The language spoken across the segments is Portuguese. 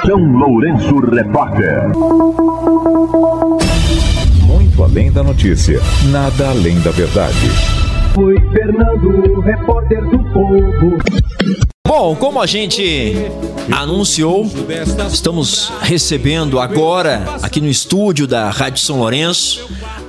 São Lourenço Repórter. Muito além da notícia, nada além da verdade. Foi Fernando, repórter do Povo. Bom, como a gente anunciou, estamos recebendo agora, aqui no estúdio da Rádio São Lourenço,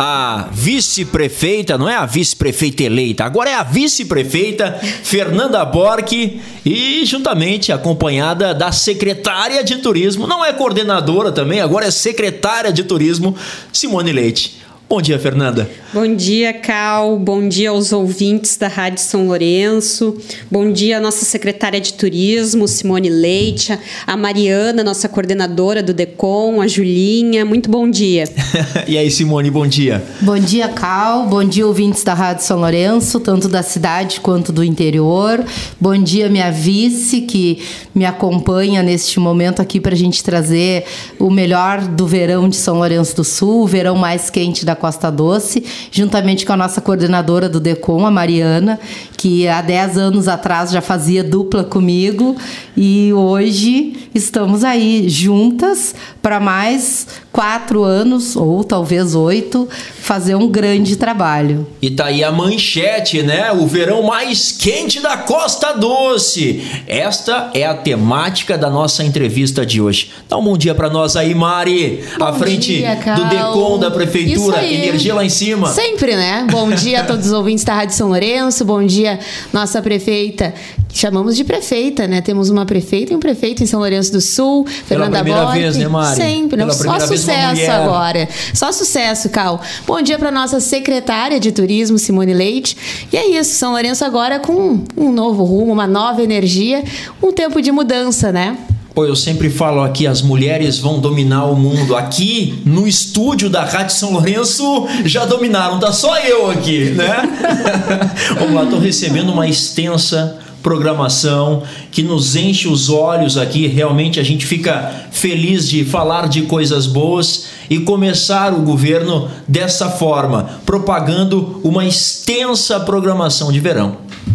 a vice-prefeita, não é a vice-prefeita eleita, agora é a vice-prefeita Fernanda Borck e juntamente acompanhada da secretária de turismo, não é coordenadora também, agora é secretária de turismo, Simone Leite. Bom dia, Fernanda. Bom dia, Cal. Bom dia aos ouvintes da Rádio São Lourenço. Bom dia à nossa secretária de turismo, Simone Leite, a Mariana, nossa coordenadora do DECOM, a Julinha. Muito bom dia. E aí, Simone, bom dia. Bom dia, Cal. Bom dia, ouvintes da Rádio São Lourenço, tanto da cidade quanto do interior. Bom dia, minha vice, que me acompanha neste momento aqui para a gente trazer o melhor do verão de São Lourenço do Sul, o verão mais quente da Costa Doce, juntamente com a nossa coordenadora do DECOM, a Mariana, que há 10 anos atrás já fazia dupla comigo, e hoje estamos aí juntas para mais 4 anos, ou talvez 8, fazer um grande trabalho. E tá aí a manchete, né? O verão mais quente da Costa Doce. Esta é a temática da nossa entrevista de hoje. Dá um bom dia para nós aí, Mari. À frente do DECOM da Prefeitura. Energia lá em cima. Sempre, né? Bom dia a todos os ouvintes da Rádio São Lourenço. Bom dia, nossa prefeita. Chamamos de prefeita, né? Temos uma prefeita e um prefeito em São Lourenço do Sul. Fernanda Borck. Pela primeira vez, né, Mari? Sempre. Só sucesso agora. Só sucesso, Cal. Bom dia para nossa secretária de turismo, Simone Leite. E é isso, São Lourenço agora com um novo rumo, uma nova energia, um tempo de mudança, né? Pô, eu sempre falo aqui, as mulheres vão dominar o mundo. Aqui, no estúdio da Rádio São Lourenço, já dominaram. Tá só eu aqui, né? Vamos lá, tô recebendo uma extensa programação que nos enche os olhos aqui. Realmente a gente fica feliz de falar de coisas boas e começar o governo dessa forma, propagando uma extensa programação de verão.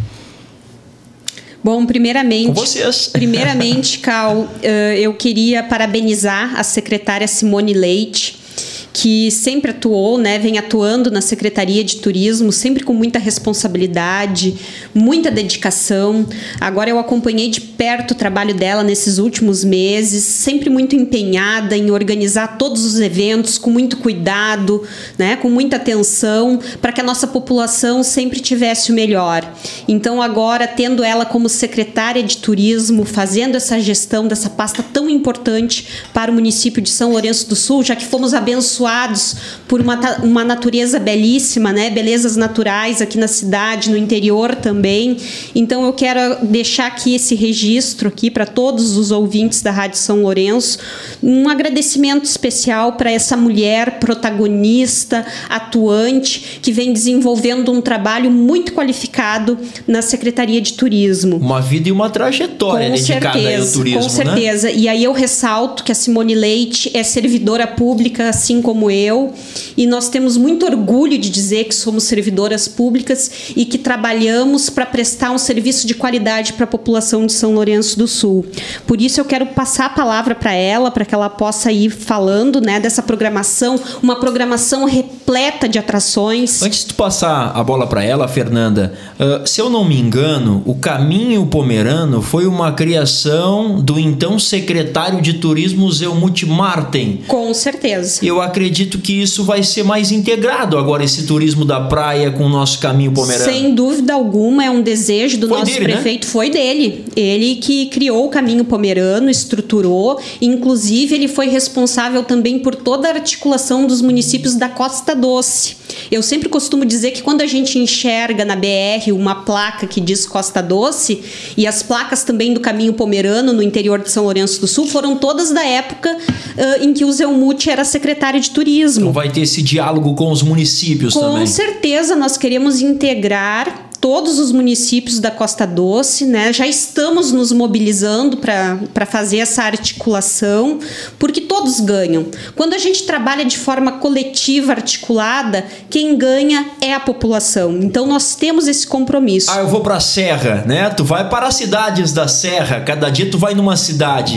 Bom, primeiramente, com vocês. Primeiramente, Cal, eu queria parabenizar a secretária Simone Leite, que sempre atuou, né, vem atuando na Secretaria de Turismo, sempre com muita responsabilidade, muita dedicação. Agora eu acompanhei de perto o trabalho dela nesses últimos meses, sempre muito empenhada em organizar todos os eventos com muito cuidado, né, com muita atenção, para que a nossa população sempre tivesse o melhor. Então agora, tendo ela como secretária de Turismo, fazendo essa gestão dessa pasta tão importante para o município de São Lourenço do Sul, já que fomos abençoados por uma natureza belíssima, né? Belezas naturais aqui na cidade, no interior também. Então eu quero deixar aqui esse registro aqui para todos os ouvintes da Rádio São Lourenço, um agradecimento especial para essa mulher protagonista, atuante, que vem desenvolvendo um trabalho muito qualificado na Secretaria de Turismo. Uma vida e uma trajetória dedicada ao turismo, com certeza. Né? E aí eu ressalto que a Simone Leite é servidora pública, assim como eu, e nós temos muito orgulho de dizer que somos servidoras públicas e que trabalhamos para prestar um serviço de qualidade para a população de São Lourenço do Sul. Por isso eu quero passar a palavra para ela, para que ela possa ir falando, né, dessa programação, uma programação repleta de atrações. Antes de tu passar a bola para ela, Fernanda, se eu não me engano, o Caminho Pomerano foi uma criação do então secretário de Turismo, Zelmut Marten. Com certeza. Eu acredito que isso vai ser mais integrado agora, esse turismo da praia com o nosso Caminho Pomerano. Sem dúvida alguma, é um desejo do nosso prefeito, né? Foi dele. Ele que criou o Caminho Pomerano, estruturou, inclusive ele foi responsável também por toda a articulação dos municípios da Costa Doce. Eu sempre costumo dizer que quando a gente enxerga na BR uma placa que diz Costa Doce, e as placas também do Caminho Pomerano no interior de São Lourenço do Sul foram todas da época em que o Zelmut era secretário de Turismo. Então vai ter esse diálogo com os municípios também. Com certeza, nós queremos integrar todos os municípios da Costa Doce, né? Já estamos nos mobilizando para fazer essa articulação, porque todos ganham. Quando a gente trabalha de forma coletiva, articulada, quem ganha é a população. Então nós temos esse compromisso. Eu vou para a Serra, né? Tu vai para as cidades da Serra, cada dia tu vai numa cidade.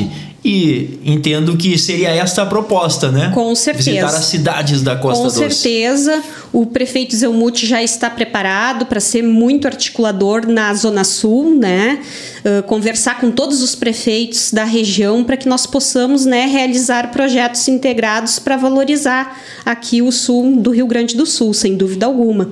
e entendo que seria esta a proposta, né? Com certeza. Visitar as cidades da Costa Doce. Com certeza. O prefeito Zelmuth já está preparado para ser muito articulador na Zona Sul, né? Conversar com todos os prefeitos da região para que nós possamos, né, realizar projetos integrados para valorizar aqui o sul do Rio Grande do Sul, sem dúvida alguma.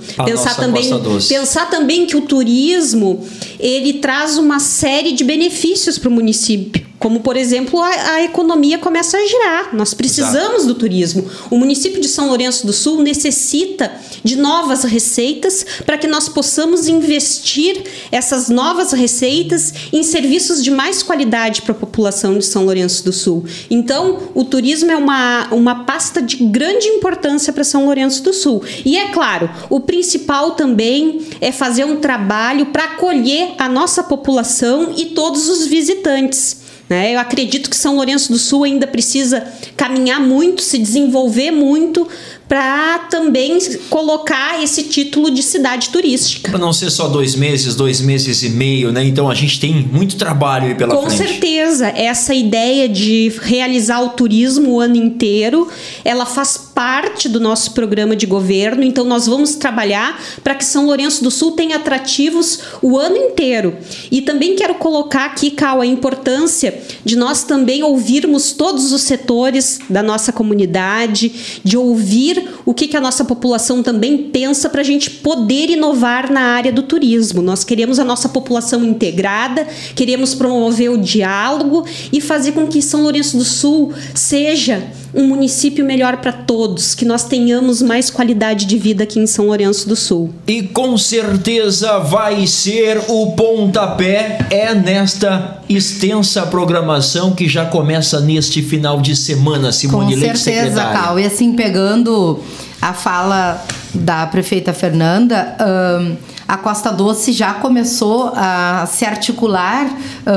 Pensar também que o turismo ele traz uma série de benefícios para o município. Como, por exemplo, a economia começa a girar. Nós precisamos do turismo. O município de São Lourenço do Sul necessita de novas receitas para que nós possamos investir essas novas receitas em serviços de mais qualidade para a população de São Lourenço do Sul. Então, o turismo é uma pasta de grande importância para São Lourenço do Sul. E, é claro, o principal também é fazer um trabalho para acolher a nossa população e todos os visitantes. Eu acredito que São Lourenço do Sul ainda precisa caminhar muito, se desenvolver muito, para também colocar esse título de cidade turística. Para não ser só 2 meses, 2 meses e meio, né? Então a gente tem muito trabalho aí pela frente. Com certeza. Essa ideia de realizar o turismo o ano inteiro, ela faz parte do nosso programa de governo. Então nós vamos trabalhar para que São Lourenço do Sul tenha atrativos o ano inteiro. E também quero colocar aqui, Cal, a importância de nós também ouvirmos todos os setores da nossa comunidade, de ouvir o que a nossa população também pensa para a gente poder inovar na área do turismo. Nós queremos a nossa população integrada, queremos promover o diálogo e fazer com que São Lourenço do Sul seja um município melhor para todos, que nós tenhamos mais qualidade de vida aqui em São Lourenço do Sul. E com certeza vai ser o pontapé nesta extensa programação que já começa neste final de semana, Simone Leite, secretária. Com certeza, Cal. E assim, pegando a fala da prefeita Fernanda, a Costa Doce já começou a se articular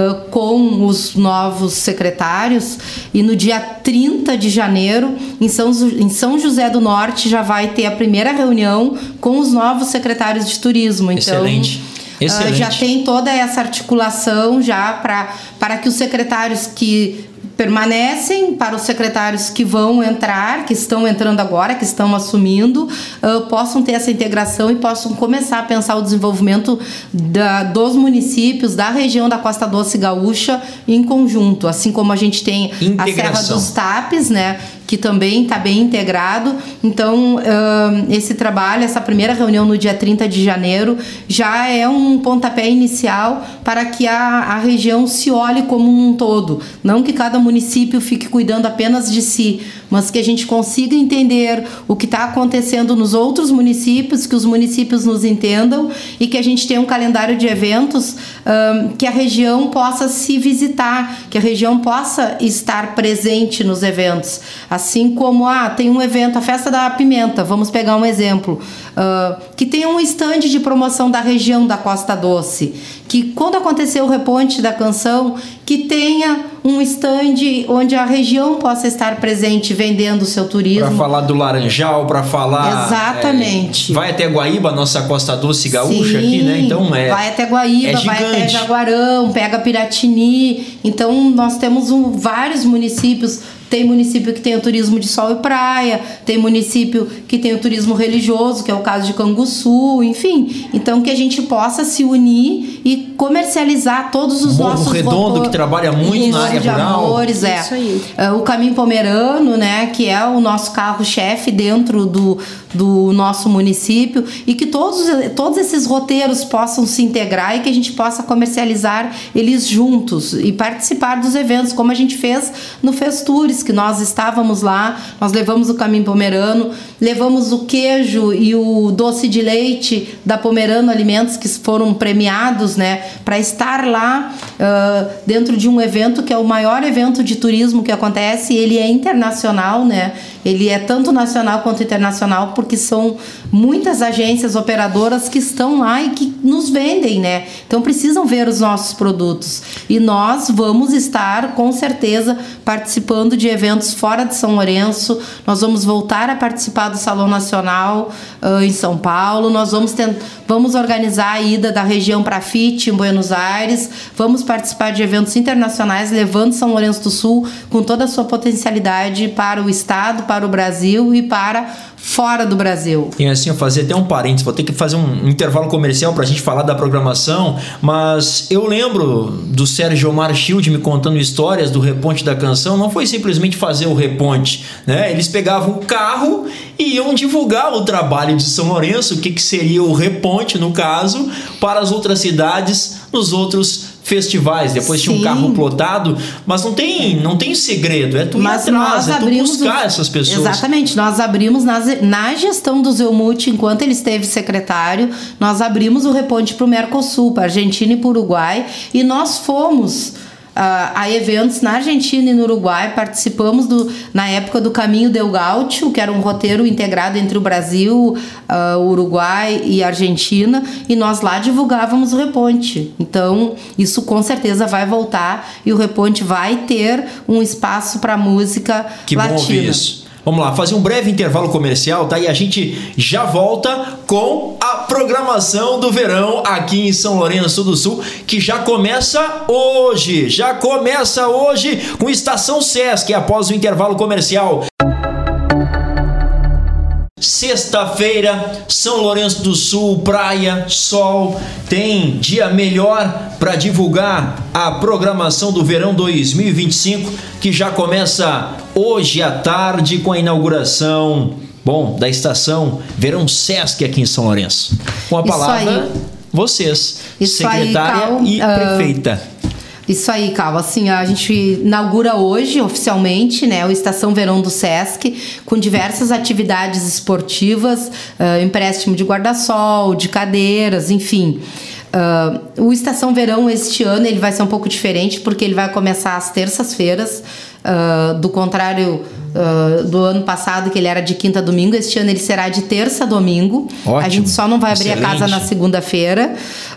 com os novos secretários e no dia 30 de janeiro, em São José do Norte, já vai ter a primeira reunião com os novos secretários de turismo. Então, excelente. Já tem toda essa articulação já para que os secretários que permanecem, para os secretários que vão entrar, que estão entrando agora, que estão assumindo, possam ter essa integração e possam começar a pensar o desenvolvimento dos municípios, da região da Costa Doce Gaúcha em conjunto, assim como a gente tem a Serra dos Tapes, né, que também está bem integrado. Então, esse trabalho, essa primeira reunião no dia 30 de janeiro, já é um pontapé inicial para que a região se olhe como um todo. Não que cada município fique cuidando apenas de si, mas que a gente consiga entender o que está acontecendo nos outros municípios, que os municípios nos entendam e que a gente tenha um calendário de eventos que a região possa se visitar, que a região possa estar presente nos eventos. Assim como, tem um evento, a Festa da Pimenta, vamos pegar um exemplo, que tem um stand de promoção da região da Costa Doce, que quando acontecer o reponte da canção, que tenha um stand onde a região possa estar presente vendendo o seu turismo. Para falar do Laranjal, para falar... Exatamente. Vai até Guaíba, nossa Costa Doce Gaúcha. Sim, aqui, né? Então vai até Guaíba, vai até Jaguarão, pega Piratini. Então nós temos vários municípios. Tem município que tem o turismo de sol e praia, tem município que tem o turismo religioso, que é o caso de Canguçu, enfim. Então, que a gente possa se unir e comercializar todos os nossos... Morro Redondo, que trabalha muito na área rural. Amores, Isso aí. O Caminho Pomerano, né, que é o nosso carro-chefe dentro do nosso município, e que todos esses roteiros possam se integrar e que a gente possa comercializar eles juntos e participar dos eventos, como a gente fez no Festures, que nós estávamos lá, nós levamos o Caminho Pomerano, levamos o queijo e o doce de leite da Pomerano Alimentos, que foram premiados, né, para estar lá dentro de um evento que é o maior evento de turismo que acontece. Ele é internacional, né? Ele é tanto nacional quanto internacional, porque são muitas agências operadoras que estão lá e que nos vendem, né? Então precisam ver os nossos produtos. E nós vamos estar, com certeza, participando de de eventos fora de São Lourenço. Nós vamos voltar a participar do Salão Nacional em São Paulo. Nós vamos organizar a ida da região para a FIT em Buenos Aires. Vamos participar de eventos internacionais, levando São Lourenço do Sul com toda a sua potencialidade para o estado, para o Brasil e para fora do Brasil. E assim, eu fazer até um parênteses, vou ter que fazer um intervalo comercial para a gente falar da programação, mas eu lembro do Sérgio Omar Schild me contando histórias do reponte da canção. Não foi simplesmente fazer o reponte, né? Eles pegavam o carro e iam divulgar o trabalho de São Lourenço, o que seria o reponte, no caso, para as outras cidades, nos outros festivais. Depois tinha um carro plotado, mas não tem segredo, é tu ir atrás, é tu buscar essas pessoas. Exatamente, nós abrimos na gestão do Zelmut, enquanto ele esteve secretário, nós abrimos o reponte para o Mercosul, para a Argentina e para o Uruguai, e nós fomos a eventos na Argentina e no Uruguai. Participamos na época do Caminho del Gaucho, que era um roteiro integrado entre o Brasil, o Uruguai e a Argentina, e nós lá divulgávamos o reponte. Então isso com certeza vai voltar e o reponte vai ter um espaço para música latina. Que bom ouvir isso. Vamos lá, fazer um breve intervalo comercial, tá? E a gente já volta com a programação do verão aqui em São Lourenço do Sul, que já começa hoje com Estação Sesc, após o intervalo comercial. Sexta-feira, São Lourenço do Sul, praia, sol, tem dia melhor para divulgar a programação do verão 2025, que já começa hoje à tarde com a inauguração, da estação Verão Sesc aqui em São Lourenço. Com a palavra, vocês, secretária e prefeita. Isso aí, Cal. Assim, a gente inaugura hoje, oficialmente, né, o Estação Verão do Sesc, com diversas atividades esportivas, empréstimo de guarda-sol, de cadeiras, enfim. O Estação Verão este ano ele vai ser um pouco diferente, porque ele vai começar às terças-feiras, do contrário do ano passado, que ele era de quinta a domingo. Este ano ele será de terça a domingo. Ótimo. A gente só não vai abrir a casa na segunda-feira.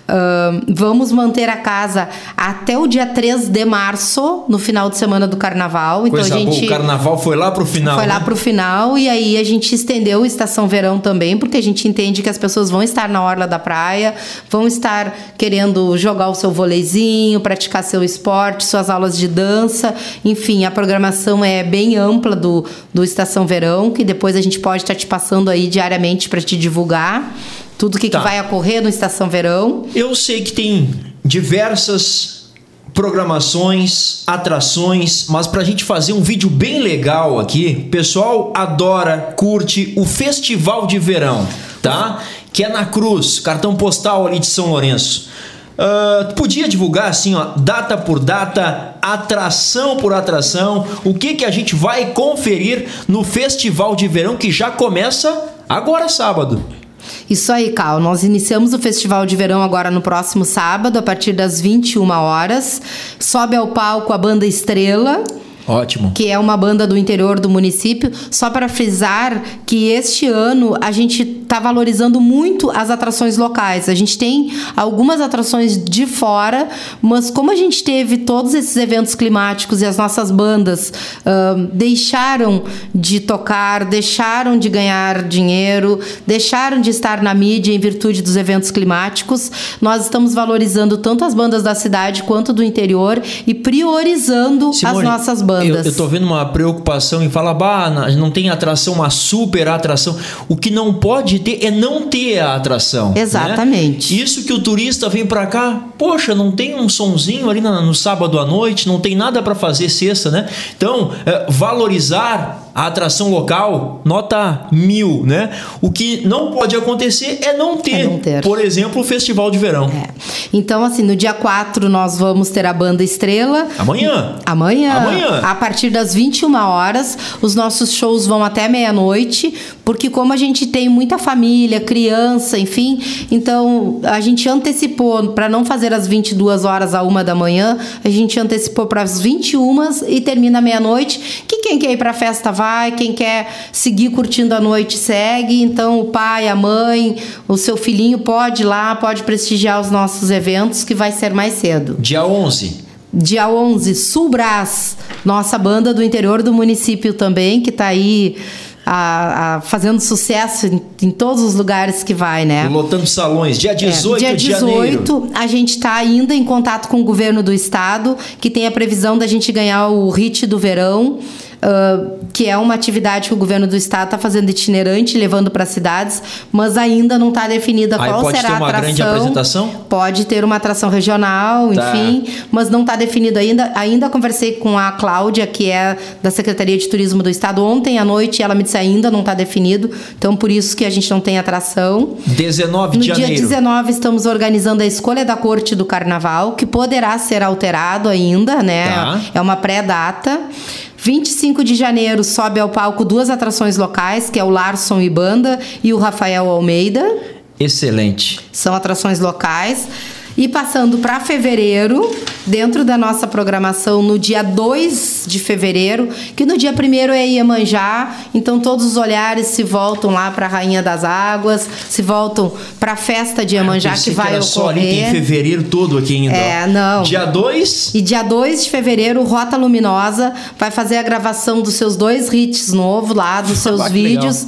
Vamos manter a casa até o dia 3 de março, no final de semana do Carnaval. Então Coisa boa, o Carnaval foi lá pro final. Foi lá pro final, e aí a gente estendeu o Estação Verão também, porque a gente entende que as pessoas vão estar na orla da praia, vão estar querendo jogar o seu voleizinho, praticar seu esporte, suas aulas de dança. Enfim, a programação é bem ampla do Estação Verão, que depois a gente pode estar te passando aí diariamente para te divulgar tudo que vai ocorrer no Estação Verão. Eu sei que tem diversas programações, atrações, mas pra gente fazer um vídeo bem legal aqui, o pessoal adora, curte o Festival de Verão, tá? Que é na Cruz, cartão postal ali de São Lourenço. Podia divulgar assim, data por data, atração por atração, o que a gente vai conferir no Festival de Verão, que já começa agora sábado. Isso aí, Cal. Nós iniciamos o Festival de Verão agora no próximo sábado, a partir das 21 horas. Sobe ao palco a banda Estrela. Ótimo. Que é uma banda do interior do município. Só para frisar que este ano a gente está valorizando muito as atrações locais. A gente tem algumas atrações de fora, mas como a gente teve todos esses eventos climáticos e as nossas bandas deixaram de tocar, deixaram de ganhar dinheiro, deixaram de estar na mídia em virtude dos eventos climáticos, nós estamos valorizando tanto as bandas da cidade quanto do interior e priorizando Simone, as nossas bandas. Eu tô vendo uma preocupação em falar, não tem atração, uma super atração. O que não pode ter é não ter a atração. Exatamente. Né? Isso que o turista vem pra cá, poxa, não tem um sonzinho ali no sábado à noite, não tem nada pra fazer sexta, né? Então, valorizar a atração local, nota 1000, né? O que não pode acontecer é não ter. Por exemplo, o Festival de Verão. Então, assim, no dia 4 nós vamos ter a banda Estrela. Amanhã. A partir das 21 horas, os nossos shows vão até meia-noite, porque como a gente tem muita família, criança, enfim, então a gente antecipou para não fazer às 22 horas à 1 da manhã, a gente antecipou para as 21 e termina à meia-noite, que quem quer ir para a festa vai, quem quer seguir curtindo a noite segue. Então o pai, a mãe, o seu filhinho pode ir lá, pode prestigiar os nossos eventos, que vai ser mais cedo. Dia 11, Sul Brás, nossa banda do interior do município também, que está aí fazendo sucesso em todos os lugares que vai, né? Lotando salões. Dia 18 dia 18, a gente está ainda em contato com o governo do estado, que tem a previsão da gente ganhar o HIT do verão, que é uma atividade que o governo do estado está fazendo itinerante, levando para as cidades, mas ainda não está definida qual será a atração. Pode ter uma grande apresentação? Pode ter uma atração regional, enfim, mas não está definido ainda. Ainda conversei com a Cláudia, que é da Secretaria de Turismo do Estado, ontem à noite, ela me disse ainda não está definido, então por isso que a gente não tem atração. 19 de janeiro. No dia 19 estamos organizando a escolha da corte do carnaval, que poderá ser alterado ainda, né? É uma pré-data. 25 de janeiro sobe ao palco 2 atrações locais, que é o Larson e Banda e o Rafael Almeida. Excelente. São atrações locais. E passando para fevereiro, dentro da nossa programação, no dia 2 de fevereiro, que no dia 1º é Iemanjá, então todos os olhares se voltam lá para a Rainha das Águas, se voltam para a festa de Iemanjá que vai ocorrer. Só ali tem fevereiro todo aqui ainda. Não. Dia 2? E dia 2 de fevereiro, Rota Luminosa vai fazer a gravação dos seus 2 hits novos lá, dos seus vídeos.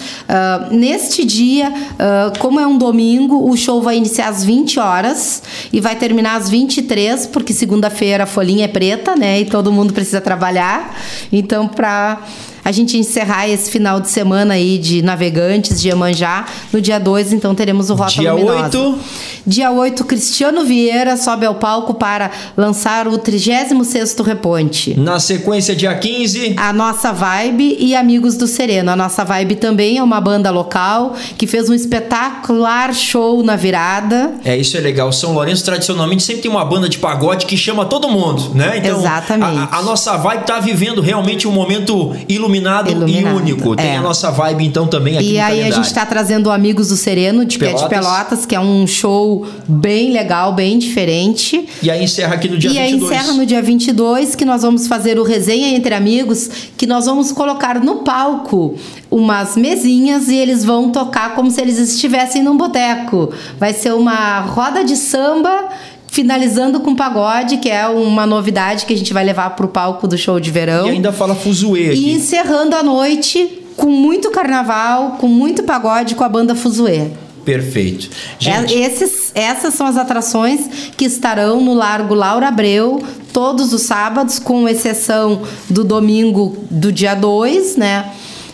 Neste dia, como é um domingo, o show vai iniciar às 20 horas e vai terminar às 23, porque segunda-feira a folhinha é preta, né? E todo mundo precisa trabalhar. Então, para a gente encerrar esse final de semana aí de navegantes de Iemanjá, no dia 2, então, teremos o Rota Luminosa. Dia 8? Dia 8, Cristiano Vieira sobe ao palco para lançar o 36º Reponte. Na sequência, dia 15... A Nossa Vibe e Amigos do Sereno. A Nossa Vibe também é uma banda local que fez um espetacular show na virada. Isso é legal. São Lourenço, tradicionalmente, sempre tem uma banda de pagode que chama todo mundo, né? Então, exatamente. A Nossa Vibe está vivendo realmente um momento iluminado e único. Tem a Nossa Vibe, então, também aqui no calendário. E aí a gente está trazendo o Amigos do Sereno, de Pelotas, que é um show bem legal, bem diferente. E aí encerra aqui no dia 22. E aí encerra no dia 22, que nós vamos fazer o Resenha Entre Amigos, que nós vamos colocar no palco umas mesinhas e eles vão tocar como se eles estivessem num boteco. Vai ser uma roda de samba, finalizando com pagode, que é uma novidade que a gente vai levar pro palco do show de verão. E ainda fala fuzuê aqui. E encerrando a noite com muito carnaval, com muito pagode, com a banda Fuzuê. Perfeito. Gente, essas são as atrações que estarão no Largo Laura Abreu todos os sábados, com exceção do domingo do dia 2, né?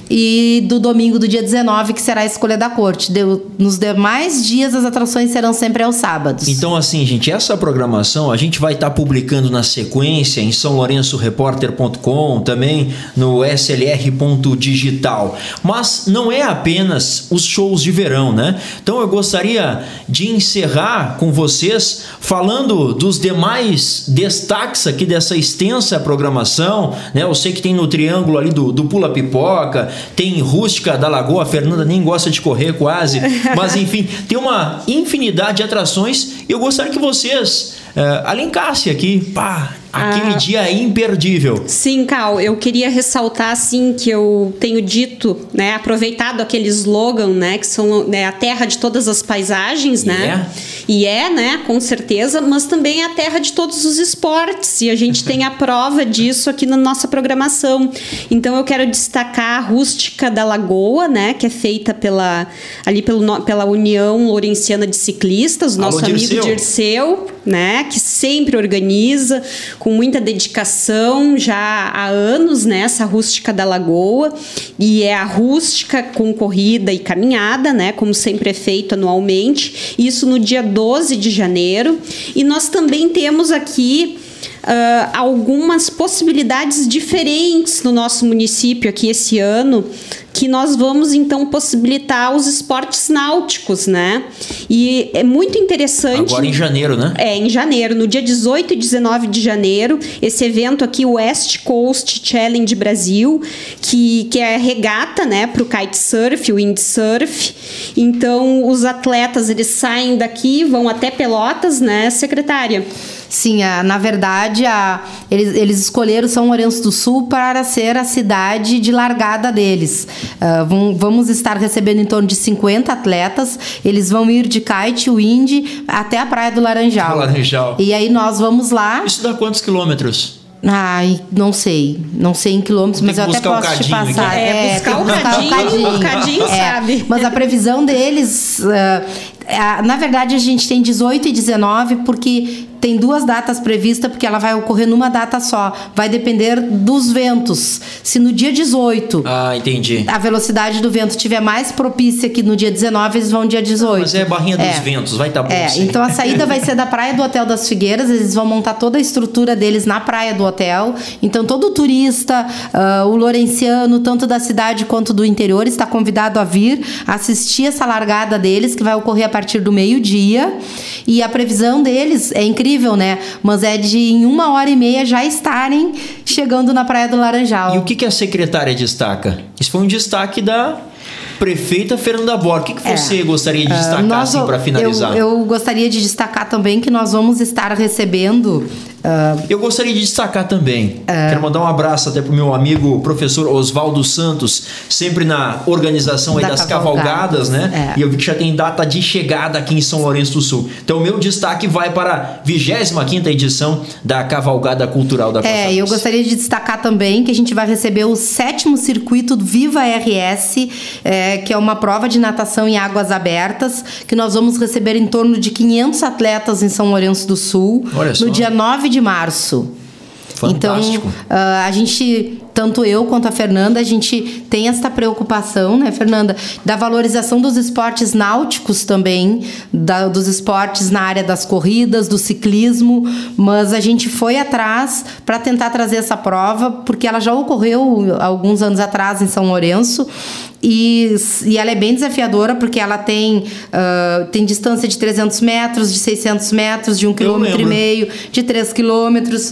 E do domingo do dia 19, que será a escolha da corte. Nos demais dias, as atrações serão sempre aos sábados. Então, assim, gente, essa programação a gente vai estar publicando na sequência em sãolourençoreporter.com, também no slr.digital. Mas não é apenas os shows de verão, né? Então, eu gostaria de encerrar com vocês falando dos demais destaques aqui dessa extensa programação, né? Eu sei que tem no triângulo ali do Pula Pipoca, tem Rústica da Lagoa, a Fernanda nem gosta de correr quase, mas enfim, tem uma infinidade de atrações. Eu gostaria que vocês alencassem aqui, aquele dia imperdível. Sim, Cal, eu queria ressaltar assim que eu tenho dito, né, aproveitado aquele slogan, né, que são, né, a terra de todas as paisagens, né? E né, com certeza, mas também é a terra de todos os esportes, e a gente tem a prova disso aqui na nossa programação. Então eu quero destacar a Rústica da Lagoa, né, que é feita pela União Lourenciana de Ciclistas, o nosso amigo Dirceu, né, que sempre organiza com muita dedicação já há anos, né, essa Rústica da Lagoa, e é a rústica com corrida e caminhada, né, como sempre é feito anualmente, isso no dia 12 de janeiro, e nós também temos aqui algumas possibilidades diferentes no nosso município aqui esse ano, que nós vamos então possibilitar os esportes náuticos, né? E é muito interessante. Agora em janeiro, né? Em janeiro, no dia 18 e 19 de janeiro, esse evento aqui, o West Coast Challenge Brasil, que é regata, né, para o kitesurf, o windsurf. Então, os atletas, eles saem daqui, vão até Pelotas, né, secretária? Sim, na verdade, eles escolheram São Lourenço do Sul para ser a cidade de largada deles. Vamos estar recebendo em torno de 50 atletas. Eles vão ir de kite, wind, até a Praia do Laranjal. Laranjal. E aí nós vamos lá. Isso dá quantos quilômetros? Ai, não sei em quilômetros, mas eu até posso te passar. Buscar o cadinho sabe. Mas a previsão deles, na verdade a gente tem 18 e 19 porque tem 2 datas previstas, porque ela vai ocorrer numa data só. Vai depender dos ventos. Se no dia 18 entendi. A velocidade do vento estiver mais propícia que no dia 19, eles vão dia 18. Mas é a barrinha dos ventos, vai estar bom. Então a saída vai ser da praia do Hotel das Figueiras, eles vão montar toda a estrutura deles na praia do hotel. Então todo turista, o lourenciano, tanto da cidade quanto do interior, está convidado a vir assistir essa largada deles, que vai ocorrer a partir do meio-dia. E a previsão deles é incrível, né? Mas é de em 1h30 já estarem chegando na Praia do Laranjal. E o que a secretária destaca? Isso foi um destaque da prefeita Fernanda Borg. O que você gostaria de destacar assim, para finalizar? Eu gostaria de destacar também que nós vamos estar recebendo... Eu gostaria de destacar também. Quero mandar um abraço até pro meu amigo professor Oswaldo Santos, sempre na organização aí das cavalgadas, né? E eu vi que já tem data de chegada aqui em São Lourenço do Sul. Então o meu destaque vai para a 25ª edição da Cavalgada Cultural da Costa. Eu gostaria de destacar também que a gente vai receber o 7º circuito do Viva RS, que é uma prova de natação em águas abertas, que nós vamos receber em torno de 500 atletas em São Lourenço do Sul. Olha só. No dia 9 de março. Fantástico. Então, a gente, tanto eu quanto a Fernanda, a gente tem esta preocupação, né, Fernanda, da valorização dos esportes náuticos também, dos esportes na área das corridas, do ciclismo, mas a gente foi atrás para tentar trazer essa prova, porque ela já ocorreu alguns anos atrás em São Lourenço, e ela é bem desafiadora, porque ela tem distância de 300 metros, de 600 metros, de 1,5 km, de 3 quilômetros.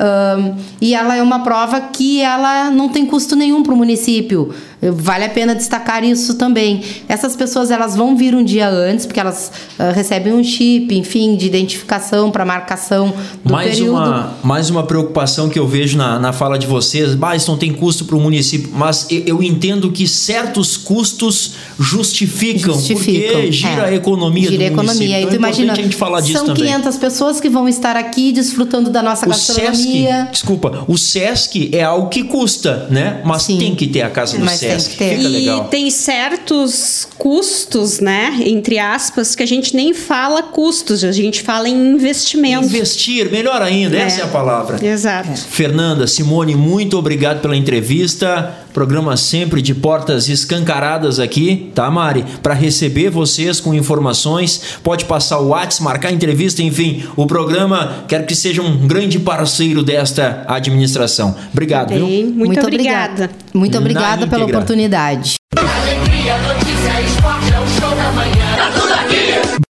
E ela é uma prova que ela não tem custo nenhum para o município. Vale a pena destacar isso também. Essas pessoas, elas vão vir um dia antes, porque elas recebem um chip, enfim, de identificação para marcação do período. Mais uma preocupação que eu vejo na fala de vocês. Isso não tem custo para o município, mas eu entendo que certos custos justificam. Porque gira a economia do município. Então então, imagina, a gente falar disso são também. 500 pessoas que vão estar aqui desfrutando da nossa gastronomia. O Sesc é algo que custa, né? Mas tem que ter a casa do Sesc. Fica legal. E tem certos custos, né? Entre aspas, que a gente nem fala custos, a gente fala em investimento. Investir, melhor ainda, essa é a palavra. Exato. Fernanda, Simone, muito obrigado pela entrevista. Programa sempre de portas escancaradas aqui, tá, Mari? Para receber vocês com informações, pode passar o WhatsApp, marcar entrevista, enfim, o programa, quero que seja um grande parceiro desta administração. Obrigado, viu? Muito obrigada. Muito obrigada pela oportunidade.